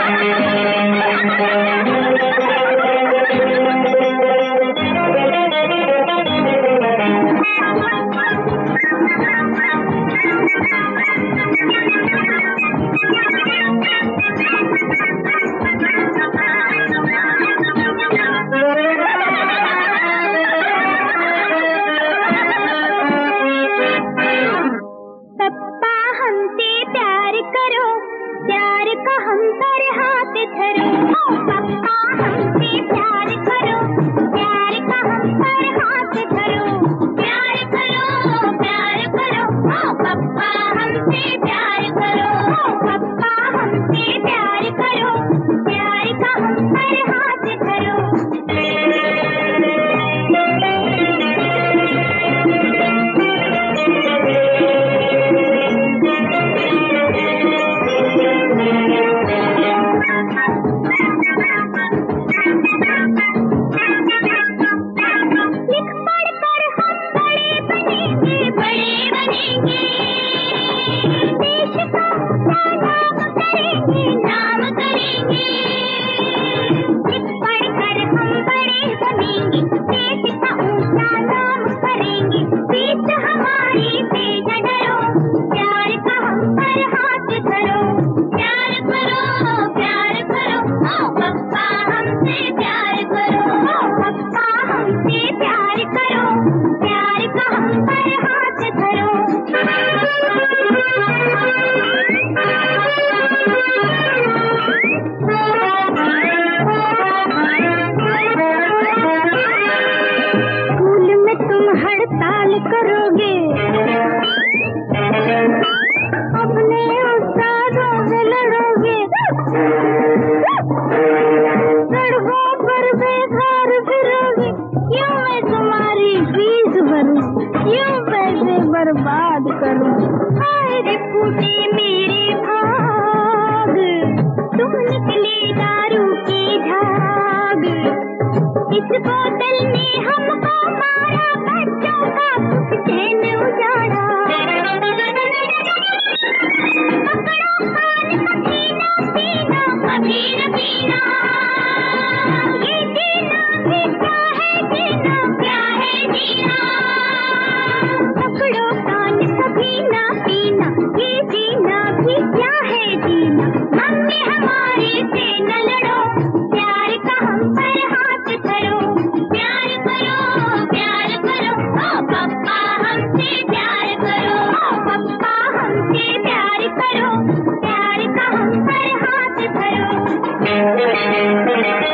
हम पर हाथ धरो, पप्पा हमसे प्यार करो, प्यार का हम पर हाथ धरो, प्यार करो, प्यार करो, पप्पा हमसे प्यार करो, पप्पा हमसे प्यार करो, प्यार का हम पर हाथ धरो। बर्बाद करूं, हाय रे फूटे मेरे भाग, तुम निकले दारू की झाग, इस बोतल ने हमको मारा, बच्चों का सुख चैन उजाड़ा, पकड़ो कान कभी न पीना, ये जीना भी क्या है जीना, क्या है जीना, पकड़ो कान कभी ना पीना, ये जीना भी क्या है जीना, मम्मी हमारे से न लड़ो, प्यार का हम पर हाथ धरो, प्यार करो, प्यार करो, पप्पा हमसे प्यार करो, पप्पा हमसे प्यार करो, प्यार का हम पर हाथ धरो।